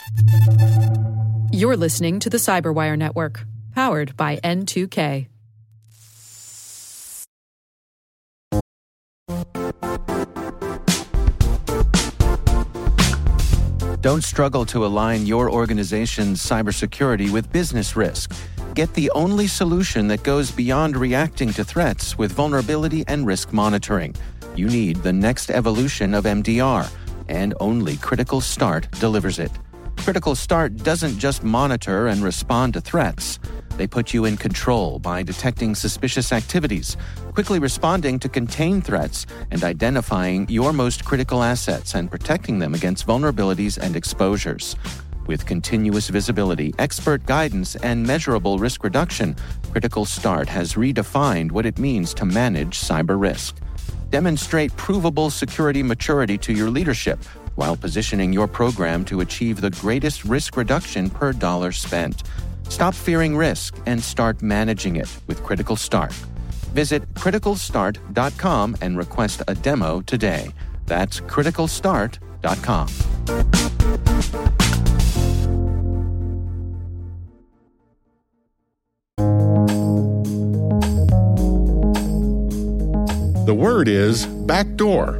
You're listening to the Cyberwire Network, powered by N2K. Don't struggle to align your organization's cybersecurity with business risk. Get the only solution that goes beyond reacting to threats with vulnerability and risk monitoring. You need the next evolution of MDR, and only Critical Start delivers it. Critical Start doesn't just monitor and respond to threats. They put you in control by detecting suspicious activities, quickly responding to contain threats, and identifying your most critical assets and protecting them against vulnerabilities and exposures. With continuous visibility, expert guidance, and measurable risk reduction, Critical Start has redefined what it means to manage cyber risk. Demonstrate provable security maturity to your leadership while positioning your program to achieve the greatest risk reduction per dollar spent. Stop fearing risk and start managing it with Critical Start. Visit criticalstart.com and request a demo today. That's criticalstart.com. The word is backdoor.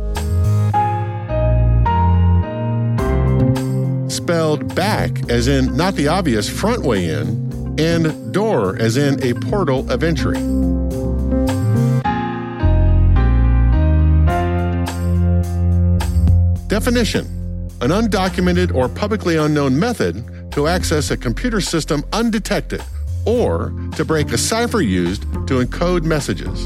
Spelled back as in not the obvious front way in, and door as in a portal of entry. Definition: an undocumented or publicly unknown method to access a computer system undetected or to break a cipher used to encode messages.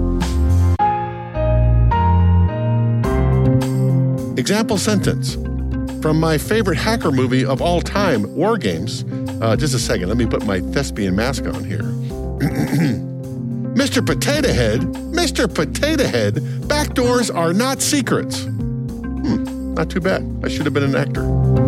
Example sentence from my favorite hacker movie of all time, War Games. Just a second, let me put my thespian mask on here. Mr. Potato Head, backdoors are not secrets. Not too bad. I should have been an actor.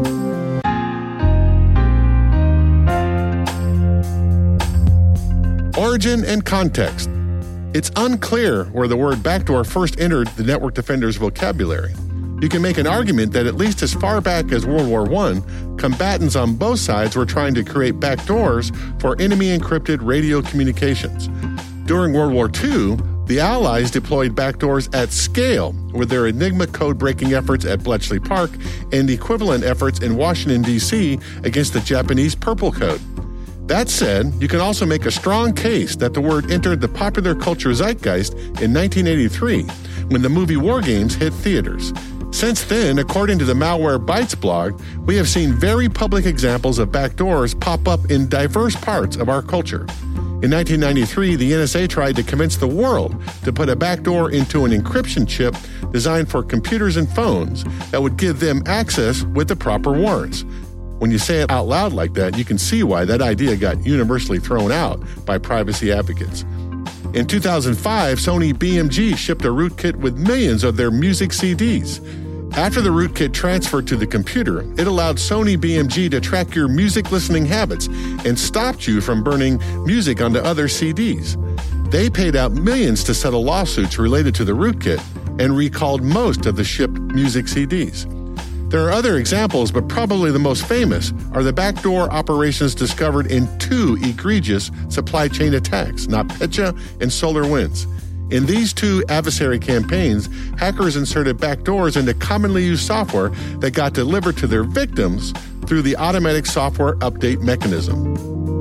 Origin and context. It's unclear where the word backdoor first entered the network defender's vocabulary. You can make an argument that at least as far back as World War I, combatants on both sides were trying to create backdoors for enemy-encrypted radio communications. During World War II, the Allies deployed backdoors at scale with their Enigma code-breaking efforts at Bletchley Park and equivalent efforts in Washington, D.C. against the Japanese Purple Code. That said, you can also make a strong case that the word entered the popular culture zeitgeist in 1983 when the movie War Games hit theaters. Since then, according to the Malware Bytes blog, we have seen very public examples of backdoors pop up in diverse parts of our culture. In 1993, the NSA tried to convince the world to put a backdoor into an encryption chip designed for computers and phones that would give them access with the proper warrants. When you say it out loud like that, you can see why that idea got universally thrown out by privacy advocates. In 2005, Sony BMG shipped a rootkit with millions of their music CDs. After the rootkit transferred to the computer, it allowed Sony BMG to track your music listening habits and stopped you from burning music onto other CDs. They paid out millions to settle lawsuits related to the rootkit and recalled most of the shipped music CDs. There are other examples, but probably the most famous are the backdoor operations discovered in two egregious supply chain attacks, NotPetya and SolarWinds. In these two adversary campaigns, hackers inserted backdoors into commonly used software that got delivered to their victims through the automatic software update mechanism.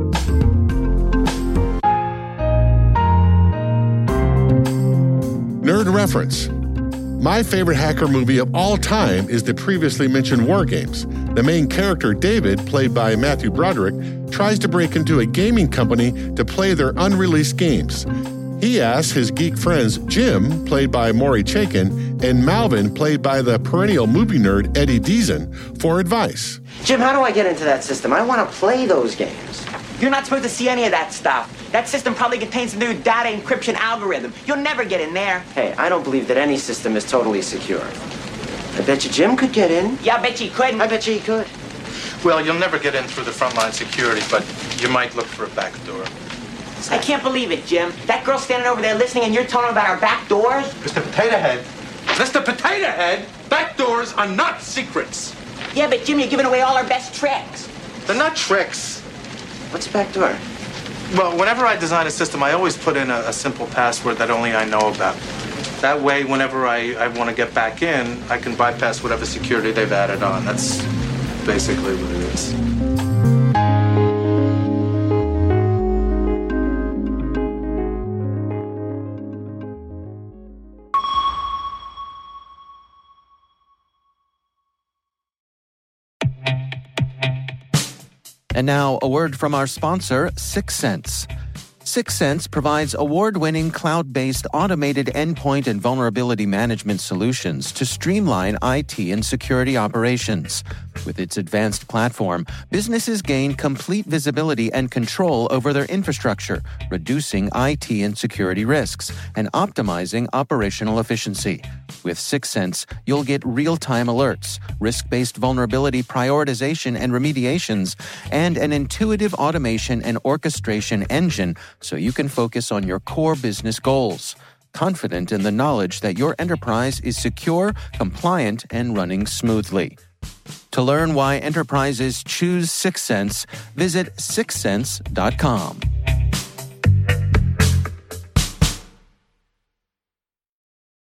Nerd reference. My favorite hacker movie of all time is the previously mentioned War Games. The main character, David, played by Matthew Broderick, tries to break into a gaming company to play their unreleased games. He asks his geek friends Jim, played by Maury Chaykin, and Malvin, played by the perennial movie nerd Eddie Deason, for advice. Jim, how do I get into that system? I want to play those games. You're not supposed to see any of that stuff. That system probably contains a new data encryption algorithm. You'll never get in there. Hey, I don't believe that any system is totally secure. I bet you Jim could get in. Yeah, I bet you couldn't. I bet you he could. Well, you'll never get in through the frontline security, but you might look for a back door. I can't believe it, Jim. That girl's standing over there listening and you're telling her about our back doors? Mr. Potato Head, back doors are not secrets. Yeah, but Jim, you're giving away all our best tricks. They're not tricks. What's backdoor? Well, whenever I design a system, I always put in a simple password that only I know about. That way, whenever I want to get back in, I can bypass whatever security they've added on. That's basically what it is. And now, a word from our sponsor, Syxsense. Syxsense provides award-winning cloud-based automated endpoint and vulnerability management solutions to streamline IT and security operations. With its advanced platform, businesses gain complete visibility and control over their infrastructure, reducing IT and security risks and optimizing operational efficiency. With Syxsense, you'll get real-time alerts, risk-based vulnerability prioritization and remediations, and an intuitive automation and orchestration engine so you can focus on your core business goals, confident in the knowledge that your enterprise is secure, compliant, and running smoothly. To learn why enterprises choose Syxsense, visit syxsense.com.